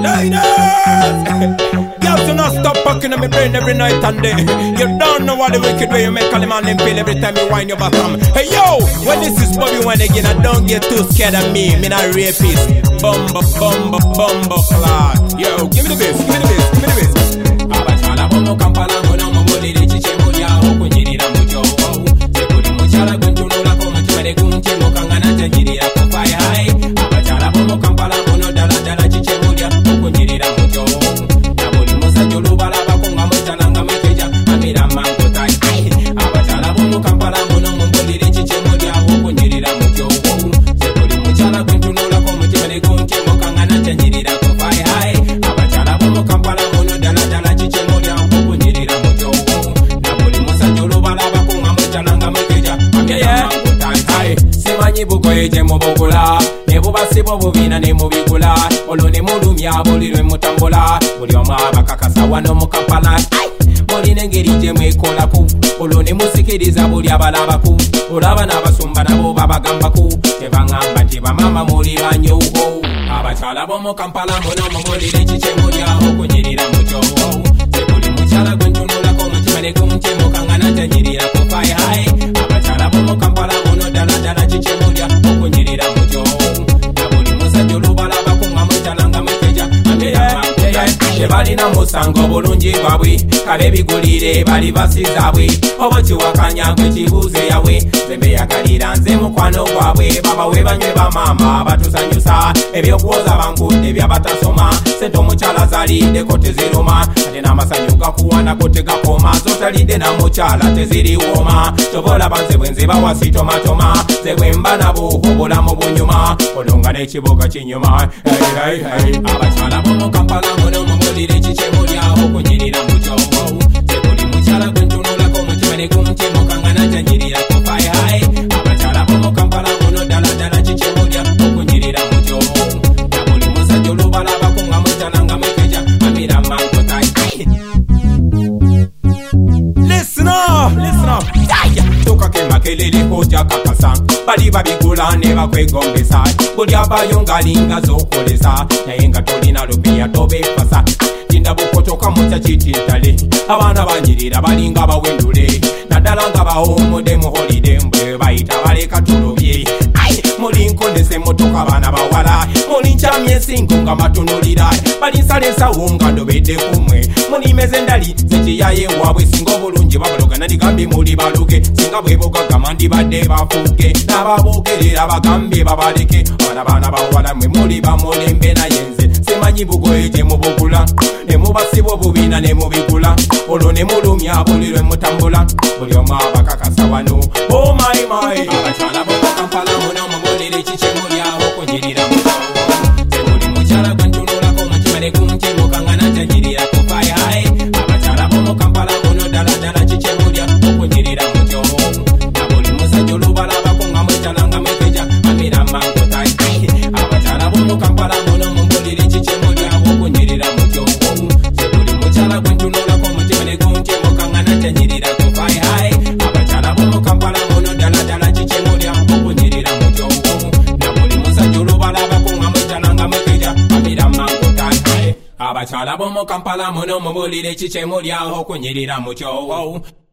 Girls, do not stop fucking on my brain every night and day. You don't know what the wicked way you make all the man them feel every time you wind your bottom. Hey yo, when this is Bobby Wine again, I don't get too scared of me. Me not rapist. Bumbo, bumbo, bumbo, clad. Yo, give me the bass, give me the bass, give me the bass. Abachala bomo kampala mona maboli de chiche moja okunyirira mujo. Tekuli muchala guntunula ko muchimere gunche mokangana tajirira kupai hai. Abachala bomo kampala mono dala dala chiche moja okunyirira mujo. Naboli musa jolu balaba kunga muchalanga mekeja amira mango tai. Abachala bomo kampala mono maboli de chiche moja okunyirira mujo. Tekuli muchala guntunula ko muchimere gunche mokangana tajirira kupai hai. Abachala bomo kampala mono dala dala chiche moja okunyirira mujo. Naboli musa jolu balaba kunga muchalanga mekeja amira mango tai. Simanyi bukoye je mubugula nebuba sibo bubina ne mubigula olwo ne mulumya bulirwe mutambula buli omu abakakasa wano mu Kampala mulina engeri gye mwekolako olwo ne musikiriza buli abalabaku olaba n'abasumba nabo babagambaku tebaŋŋamba nti bamama muli banyoho abakyala b'omu Kampala muno mubulire kikye mulyaho okunyirira mu kyoho tekuli mukyala gwe ntunulako mutima ne gumukemukangana tanyirira kufayi hayi abakyala b'omu Kampala muno ddala ddala kikye mulya okunyirira mu kyoho nabuli musajja olubalaba kunga mutalanga mekeja tebalina musango bulungi bwabwe kabe bigulire bali basizaabwe oba kiwakanya gwe kibuuze yawe nze yagalira nze mukwano gwabwe babawe banywe bamaama batusanyusa ebyokuwoza bangudde byabatasoma sente omukyala zaliddeko teziruma ate n'amasanyu gakuwanako tegakoma zotalidde namukyala teziriwooma tobolaba nze bwe nze bawasitomatoma nze bwe mba nabo obulamu bunyuma olonga n'ekibuga kinyuma abakyala b'omu Kampala muno mubulire kikye mulyaho okunyirira mu kyobo tekuli mukyala gwe ntunulako mutima ne gumukemukangana tanyirira kufayi hayi abakyala b'omu Kampala muno ddala ddala kikye mulya okunyirira mu kyobo nabuli musajja olubalaba kunga mutalanga mekeja amira mango tai. Listen up, tukake makelele hoja kakasa bali babigula ne bakwegombesa buli abayungalinga zokolesa naye nga tolina lubiya tobefasa tinda bukotoka mucha kitintale abaana banyirira balinga bawendule naddala nga bawomudde mu holiday mbwe bayita baleka tulubye mulinkondese motoka abaana bawala mulinkyamya ensingo nga matunulira balinsalensawo nga ndobedde kumwe mulimeze endali zekiyaye waabwe singa obulungi babalogana ndigambye muli baluge singa bwe bogagama ndibadde bafuuke n'ababogerera bagambye babaleke abaana bawala mwe muli bamulembe naye nze simanyi bugoye gye mubugula ne mubasiba obubiina ne mubigula olwo ne mulumya bulirwe mutambula buli omu abakakasa wano omaimai abakyala b'omu Kampala muno mubulire kikye mulyaho okunyirira mu kyobo tekuli mukyala gwe ntunulako mutima ne gumukemukangana tanyirira kufayi hayi abakyala b'omu Kampala muno ddala ddala kikye mulya okunyirira mu kyobo nabuli musajja olubalaba kunga mutalanga mekeja amira mango tai abakyala b'omu Kampala muno mubulire kikye mulyaho okunyirira mu kyobo tekuli mukyala gwe ntunulako mutima ne gumukemukangana tanyirira kufayi hayi abakyala b'omu Kampala muno ddala ddala kikye mulya okunyirira mu kyobo nabuli musajja olubalaba kunga mutalanga mekeja amira mango tai abakyala b'omu Kampala muno mubulire kikye mulyaho okunyirira mu kyobo